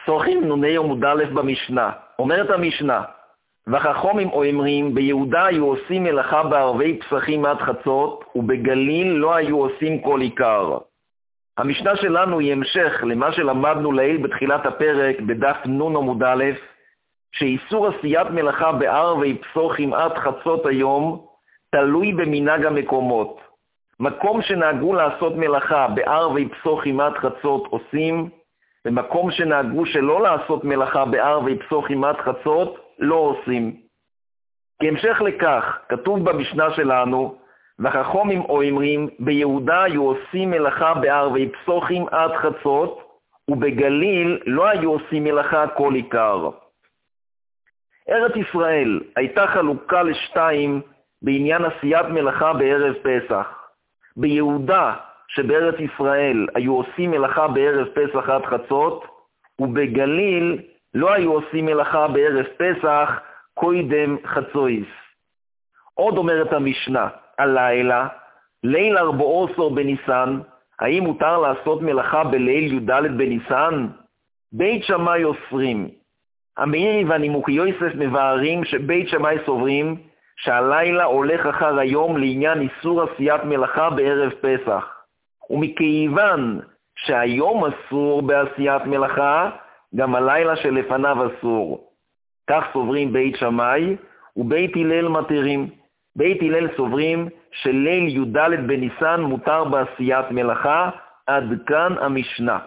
פסוחים נוני עמוד א' במשנה. אומרת המשנה, וחכמים אומרים, ביהודה היו עושים מלאכה בערבי פסחים עד חצות, ובגליל לא היו עושים כל עיקר. המשנה שלנו היא המשך למה שלמדנו לעיל בתחילת הפרק בדף נון עמוד א', שאיסור עשיית מלאכה בערבי פסוחים עד חצות היום תלוי במנהג המקומות. מקום שנהגו לעשות מלאכה בערבי פסוחים עד חצות עושים, במקום שנהגו שלא לעשות מלאכה בערבי פסוחים עד חצות לא עושים. כהמשך לכך כתוב במשנה שלנו, וחכמים אומרים, ביהודה היו עושים מלאכה בערבי פסוחים עד חצות, ובגליל לא היו עושים מלאכה כל עיקר. ארץ ישראל הייתה חלוקה לשתיים בעניין עשיית מלאכה בערב פסח. ביהודה שבארץ ישראל היו עושים מלאכה בערב פסח עד חצות, ובגליל לא היו עושים מלאכה בערב פסח קודם חצויס. עוד אומרת המשנה, הלילה, ליל 14 בניסן, האם מותר לעשות מלאכה בליל י"ד בניסן? בית שמאי אוסרים. המאירי והנימוקי יוסף מבארים שבית שמאי סוברים שהלילה הולך אחר היום לעניין איסור עשיית מלאכה בערב פסח. ומכיוון שהיום אסור בעשיית מלאכה, גם הלילה שלפניו אסור. כך סוברים בית שמאי ובית הלל מתירים. בית הלל סוברים שליל י"ד בניסן מותר בעשיית מלאכה. עד כאן המשנה.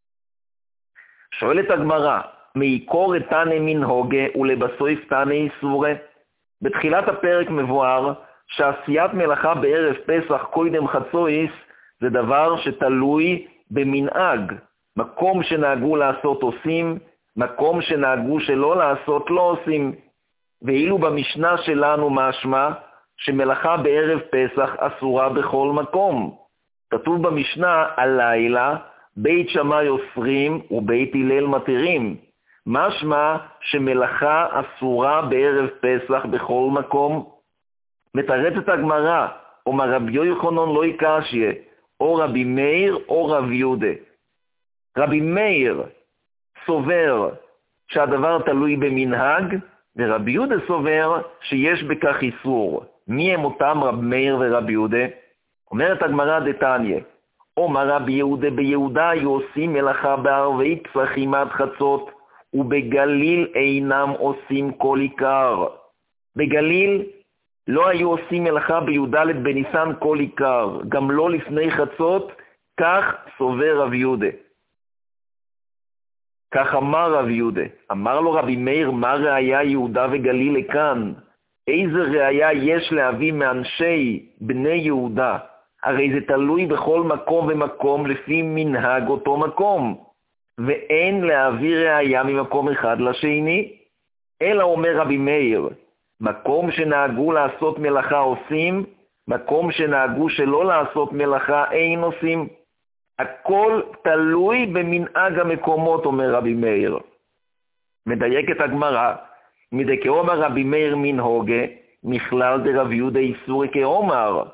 שואלת הגמרא, מעיקור תנא מנהוגה ולבסוף תנא איסורא? בתחילת הפרק מבואר שעשיית מלאכה בערב פסח קודם חצויס זה דבר שתלוי במנהג. מקום שנהגו לעשות עושים, מקום שנהגו שלא לעשות לא עושים. ואילו במשנה שלנו משמע שמלאכה בערב פסח אסורה בכל מקום. כתוב במשנה הלילה, בית שמאי אוסרים ובית הלל מתירים. משמע שמלאכה אסורה בערב פסח בכל מקום. מתרצת הגמרא, אומר רבי יוחנן לא יקשיא, או רבי מאיר או רבי יהודה. רבי מאיר סובר שהדבר תלוי במנהג, ורבי יהודה סובר שיש בכך איסור. מי הם אותם רבי מאיר ורבי יהודה? אומרת הגמרא דתניא, אומר רבי יהודה, ביהודה היו עושים מלאכה בערבי פסחים עד חצות, ובגליל אינם עושים כל עיקר. בגליל לא היו עושים מלאכה בי"ד בניסן כל עיקר, גם לא לפני חצות, כך סובר רבי יהודה. כך אמר רבי יהודה. אמר לו רבי מאיר, מה ראיה יהודה וגליל לכאן? איזה ראיה יש להביא מאנשי בני יהודה? הרי זה תלוי בכל מקום ומקום לפי מנהג אותו מקום. ואין להביא ראיה ממקום אחד לשני. אלא אומר רבי מאיר, מקום שנהגו לעשות מלאכה עושים, מקום שנהגו שלא לעשות מלאכה אין עושים. הכל תלוי במנהג המקומות, אומר רבי מאיר. מדייקת הגמרא, מדכאומר רבי מאיר מנהוגה, מכלל דרבי יהודה איסורי כאומר.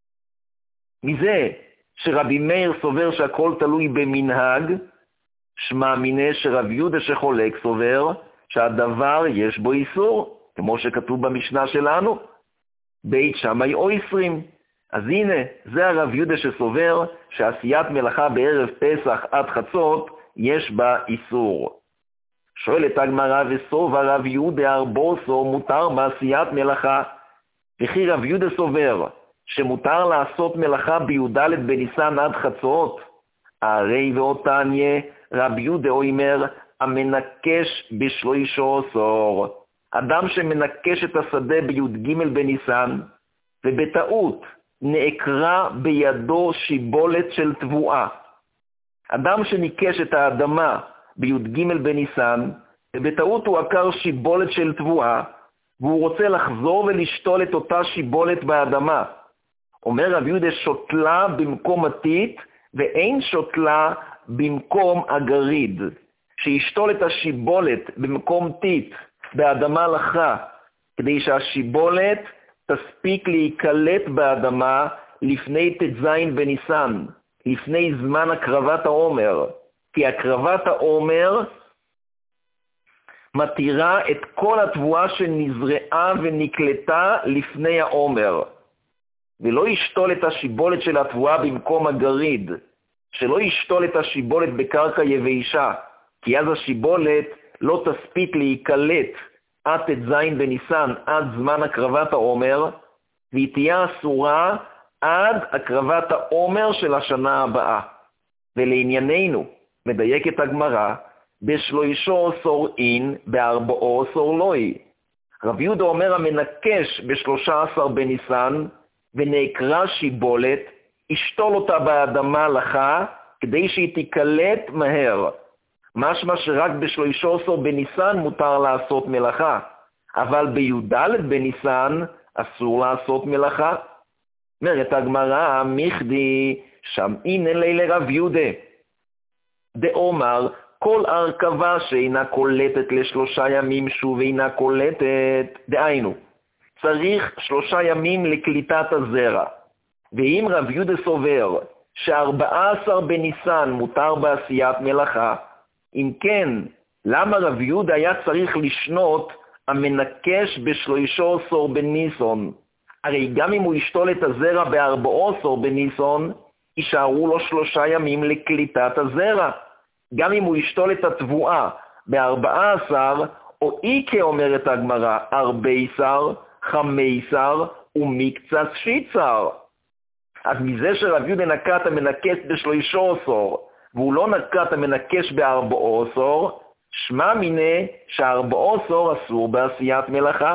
מזה שרבי מאיר סובר שהכל תלוי במנהג, שמע מיניה שרבי יהודה שחולק סובר שהדבר יש בו איסור, כמו שכתוב במשנה שלנו, בית שמאי אוסרים. אז הנה, זה הרב יהודה שסובר שעשיית מלאכה בערב פסח עד חצות יש בה איסור. שואלת הגמרא, וסובר רב יהודה 14 מותר בעשיית מלאכה? וכי רב יהודה סובר שמותר לעשות מלאכה בי"ד בניסן עד חצות? הרי ואותניה רב יהודה אומר, המנקש ב13. אדם שמנקש את השדה בי"ג בניסן, ובטעות נעקרה בידו שיבולת של תבואה. אדם שניקש את האדמה בי"ג בניסן, ובטעות הוא עקר שיבולת של תבואה, והוא רוצה לחזור ולשתול את אותה שיבולת באדמה. אומר רב יהודה, שוטלה במקום הטיט, ואין שוטלה במקום הגריד. שישתול את השיבולת במקום טיט, באדמה לחה, כדי שהשיבולת תספיק להיקלט באדמה לפני ט"ז בניסן, לפני זמן הקרבת העומר. כי הקרבת העומר מתירה את כל התבואה שנזרעה ונקלטה לפני העומר, ולא ישתול את השיבולת של התבואה במקום הגריד, שלא ישתול את השיבולת בקרקע יבשה, כי אז השיבולת לא תספיק להיקלט עד ט"ז בניסן, עד זמן הקרבת העומר, והיא תהיה אסורה עד הקרבת העומר של השנה הבאה. ולענייננו, מדייקת הגמרא, ב13 אין, ב14 לוי. רב יהודה אומר המנקש ב13 בניסן, ונעקרה שיבולת, ישתול אותה באדמה לחה, כדי שהיא תיקלט מהר. משמע שרק ב13 בניסן מותר לעשות מלאכה, אבל בי"ד בניסן אסור לעשות מלאכה. אומרת הגמרא, מיכדי שמעין אלי לרב יהודה. דאמר, כל הרכבה שאינה קולטת ל3 ימים שוב אינה קולטת, דהיינו, צריך 3 ימים לקליטת הזרע. ואם רב יהודה סובר ש14 בניסן מותר בעשיית מלאכה, אם כן, למה רב יהודה היה צריך לשנות המנקש ב13 בניסון? הרי גם אם הוא ישתול את הזרע ב14 בניסון, יישארו לו 3 ימים לקליטת הזרע. גם אם הוא ישתול את התבואה ב14, או איקה אומרת הגמרא, 14, 15 ומקצת 16. אז מזה שרב יהודה נקט המנקש ב13, והוא לא נקט המנקש ב14, שמע מיני ש14 אסור בעשיית מלאכה.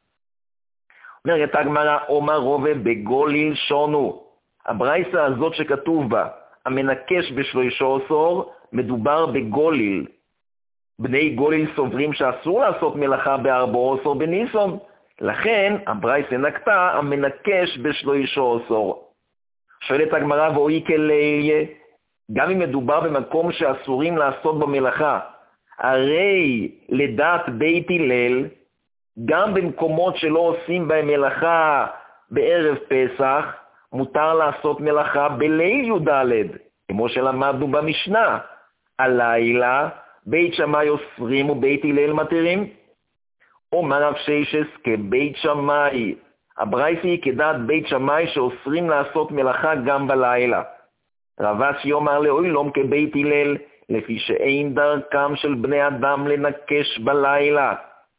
אומרת הגמרא, אומר רובה בגוליל שונו. הברייסה הזאת שכתוב בה, המנקש ב13, מדובר בגוליל. בני גוליל סוברים שאסור לעשות מלאכה ב14 בניסון, לכן הברייסה נקטה המנקש ב13. שואלת הגמרא, ואוי כליה, גם אם מדובר במקום שאסורים לעשות במלאכה, הרי לדעת בית הלל, גם במקומות שלא עושים בהם מלאכה בערב פסח, מותר לעשות מלאכה בליל י"ד, כמו שלמדנו במשנה. הלילה בית שמאי אוסרים ובית הלל מתירים. אומר רב ששס כבית שמאי, הברייסה היא כדעת בית שמאי שאוסרים לעשות מלאכה גם בלילה. רב אשי אומר לאוילום כבית הלל, לפי שאין דרכם של בני אדם לנקש בלילה.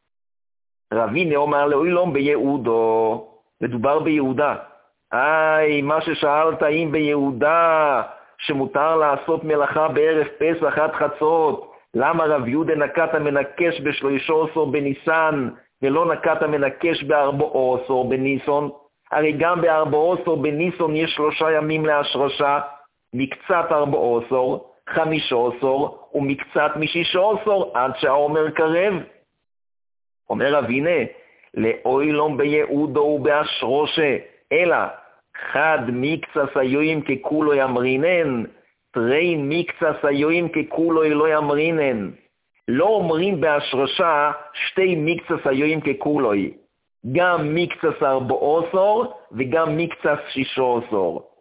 רבינה אומר לאוילום ביהודו, מדובר ביהודה. מה ששאלת אם ביהודה שמותר לעשות מלאכה בערב פסח עד חצות, למה רב יהודה נקט המנקש ב13 בניסן ולא נקט המנקש ב14 בניסון? הרי גם ב14 בניסון יש 3 ימים להשרשה, מקצת 14, 15 ומקצת מ16 עד שהעומר קרב. אומר רבינה, לאוילום ביהודו ובאשרושה, אלא חד מקצס היואים ככולו ימרינן, טרין מקצס היואים ככולו לא ימרינן. לא אומרים בהשרשה 2 מקצס היואים ככולו, גם מקצס 14 וגם מקצס 16.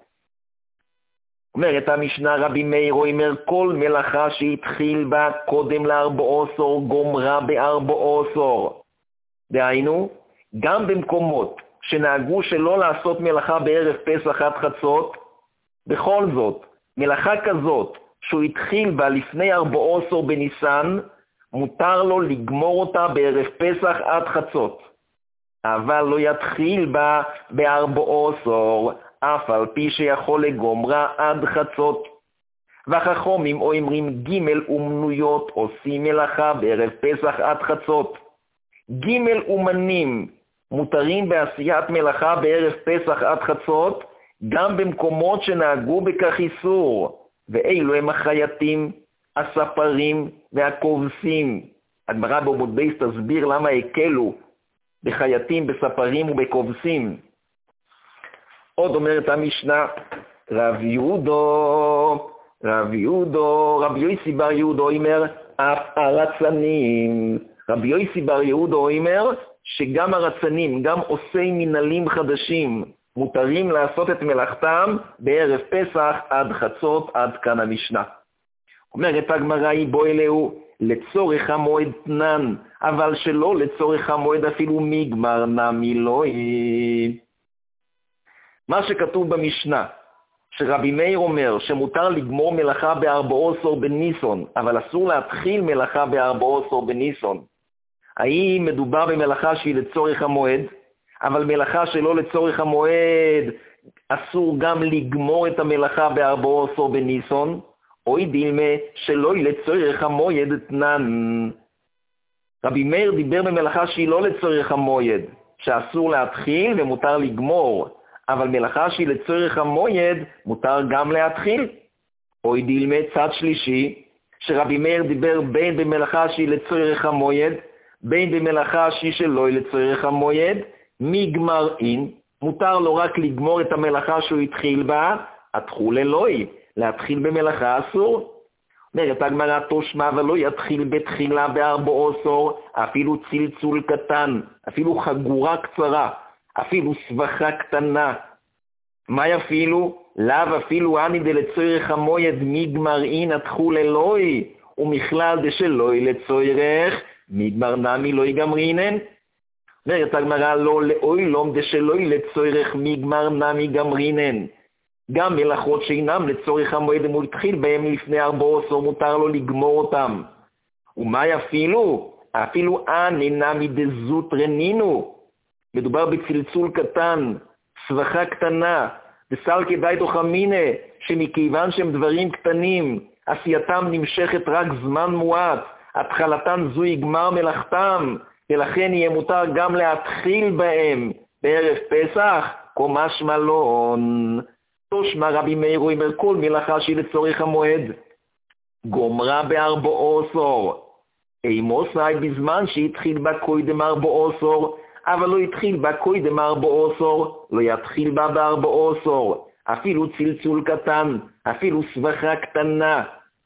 אומרת המשנה, רבי מאיר אומר, כל מלאכה שהתחיל בה קודם ל14 גומרה ב14. דהיינו, גם במקומות שנהגו שלא לעשות מלאכה בערב פסח עד חצות, בכל זאת, מלאכה כזאת שהוא התחיל בה לפני 14 בניסן, מותר לו לגמור אותה בערב פסח עד חצות. אבל לא יתחיל בה ב14, אף על פי שיכול לגומרה עד חצות. והחכמים אומרים ג' אומנויות עושים מלאכה בערב פסח עד חצות. ג' אומנים מותרים בעשיית מלאכה בערב פסח עד חצות, גם במקומות שנהגו בכך איסור, ואלו הם החייטים, הספרים והכובסים. הגמרא בעמוד בייס תסביר למה הקלו בחייטים, בספרים ובכובסים. עוד אומרת המשנה, רבי יוסי בר יהודו אומר, אף הרצנים. רבי יוסי בר יהודו אומר שגם הרצנים, גם עושי מנהלים חדשים, מותרים לעשות את מלאכתם בערב פסח עד חצות, עד כאן המשנה. אומרת הגמרא, בוא אלהו, לצורך המועד תנן, אבל שלא לצורך המועד אפילו מגמר נמי לא היא. מה שכתוב במשנה, שרבי מאיר אומר שמותר לגמור מלאכה ב14 בניסון, אבל אסור להתחיל מלאכה ב14 בניסון. האם מדובר במלאכה שהיא לצורך המועד, אבל מלאכה שלא לצורך המועד אסור גם לגמור את המלאכה ב14 בניסון, או דילמה שלא לצורך המועד תנן. רבי מאיר דיבר במלאכה שהיא לא לצורך המועד, שאסור להתחיל ומותר לגמור, אבל מלאכה שהיא לצורך המועד מותר גם להתחיל. או דילמה צד שלישי, שרבי מאיר דיבר בין במלאכה שהיא לצורך המועד, בין במלאכה שהיא שלא לצורך המועד, מגמרין, מותר לו רק לגמור את המלאכה שהוא התחיל בה, התחול אלוהי, להתחיל במלאכה אסור. אומרת הגמרא תושמע ולא יתחיל בתחילה ב14, אפילו צלצול קטן, אפילו חגורה קצרה, אפילו סבכה קטנה. מה אפילו? לאו אפילו אני דלצורך המועד מגמרין התחול אלוהי, ומכלל דשלוי לצורך מגמר נמי לא יגמרינן. אומרת הגמרא לא לאוילום דשלוי לצורך מגמר נמי גמרינן. גם מלאכות שאינם לצורך המועד אם הוא התחיל בהם לפני 14 מותר לו לגמור אותם. ומה אפילו? אפילו אני נמי דזות רנינו. מדובר בצלצול קטן, סבכה קטנה, בסל כדאי תוך המינה, שמכיוון שהם דברים קטנים, עשייתם נמשכת רק זמן מועט, התחלתן זו יגמר מלאכתם, ולכן יהיה מותר גם להתחיל בהם בערב פסח, קומש מלון. תושמע רבי מאיר אומר כל מלאכה שהיא לצורך המועד, גומרה ב14, אימוסי בזמן שהתחיל בה קודם 14, אבל לא התחיל בה קודם 14, לא יתחיל בה ב14, אפילו צלצול קטן, אפילו סבכה קטנה.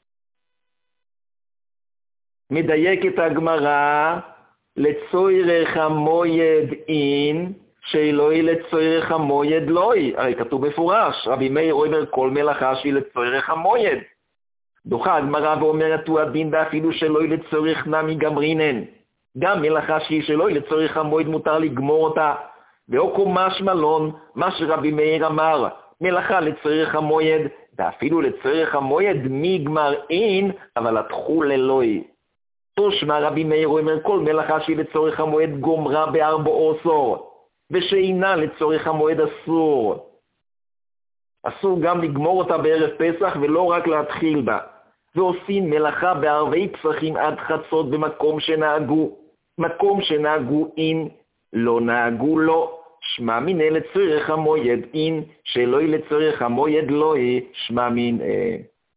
מדייקת הגמרא, לצורך המועד אין, שאלוהי לצורך המועד לוי. הרי כתוב מפורש, רבי מאיר אומר כל מלאכה שהיא לצורך המועד. דוחה הגמרא ואומרת הוא הדין ואפילו שאלוהי לצורך נמי גמרינן. גם מלאכה שהיא שלוהי לצורך המועד מותר לגמור אותה. ואוקו מש מלון, מה שרבי מאיר אמר, מלאכה לצורך המועד, ואפילו לצורך המועד מגמר אין, אבל התחול אלוהי. תושמע רבי מאיר אומר כל מלאכה שהיא לצורך המועד גומרה ב14, ושאינה לצורך המועד אסור. אסור גם לגמור אותה בערב פסח ולא רק להתחיל בה. ועושים מלאכה בערבי פסחים עד חצות במקום שנהגו. מקום שנהגו אין, לא נהגו לא. שמע מיניה לצורך המועד אין, שלא היא לצורך המועד לא היא, שמע מיניה.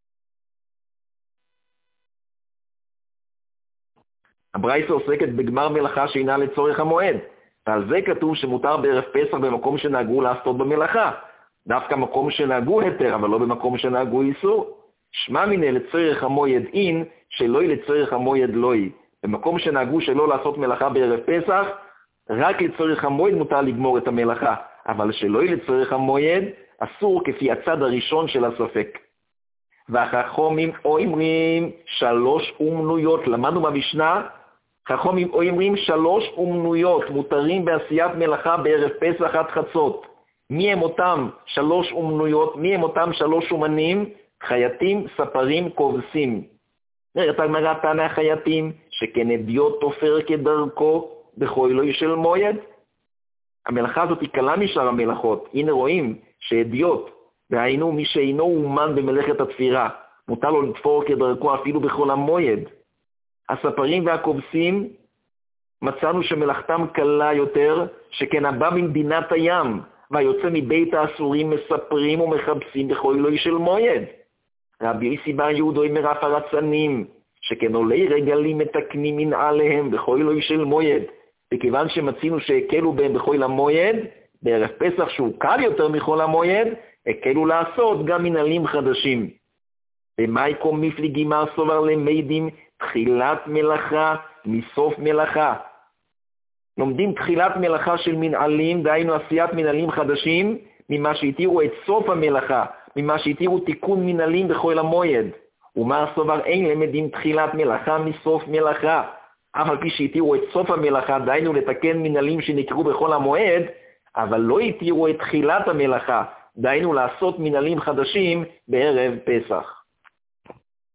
הברייתא עוסקת בגמר מלאכה שאינה לצורך המועד. ועל זה כתוב שמותר בערב פסח במקום שנהגו לעשות במלאכה. דווקא מקום שנהגו היתר, אבל לא במקום שנהגו איסור. שמע מיניה לצורך המועד אין, שלא היא לצורך המועד לא היא. במקום שנהגו שלא לעשות מלאכה בערב פסח, רק לצורך המועד מותר לגמור את המלאכה, אבל שלא היא לצורך המועד, אסור כפי הצד הראשון של הספק. והחכמים אומרים 3 אומנויות, למדנו במשנה, חכמים אומרים 3 אומנויות, מותרים בעשיית מלאכה בערב פסח עד חצות. מי הם אותם 3 אומנויות? מי הם אותם 3 אומנים? חייטים, ספרים, כובסים. נראית הגמרא תנא חייטים, שכן אדיוט תופר כדרכו בחילוי של מועד. המלאכה הזאת היא קלה משאר המלאכות. הנה רואים שאדיוט, והיינו מי שאינו אומן במלאכת התפירה, מותר לו לתפור כדרכו אפילו בכל המועד. הספרים והכובסים, מצאנו שמלאכתם קלה יותר, שכן הבא ממדינת הים, והיוצא מבית האסורים מספרים ומחבסים בחילוי של מועד. רבי יוסי בר יהודה אומר אף הרצנים, שכן עולי רגלים מתקנים מנעליהם בחילוי של מועד, וכיוון שמצינו שהקלו בהם בכל המועד, בערב פסח שהוא קל יותר מכל המועד, הקלו לעשות גם מנהלים חדשים. במייקום מפליגים מהסובר למדים תחילת מלאכה מסוף מלאכה. לומדים תחילת מלאכה של מנהלים, דהיינו עשיית מנהלים חדשים, ממה שהתירו את סוף המלאכה, ממה שהתירו תיקון מנהלים בכל המועד. ומר סובר אין למדים תחילת מלאכה מסוף מלאכה. אף על פי שהתירו את סוף המלאכה, דיינו לתקן מנהלים שנקראו בכל המועד, אבל לא התירו את תחילת המלאכה, דיינו לעשות מנהלים חדשים בערב פסח.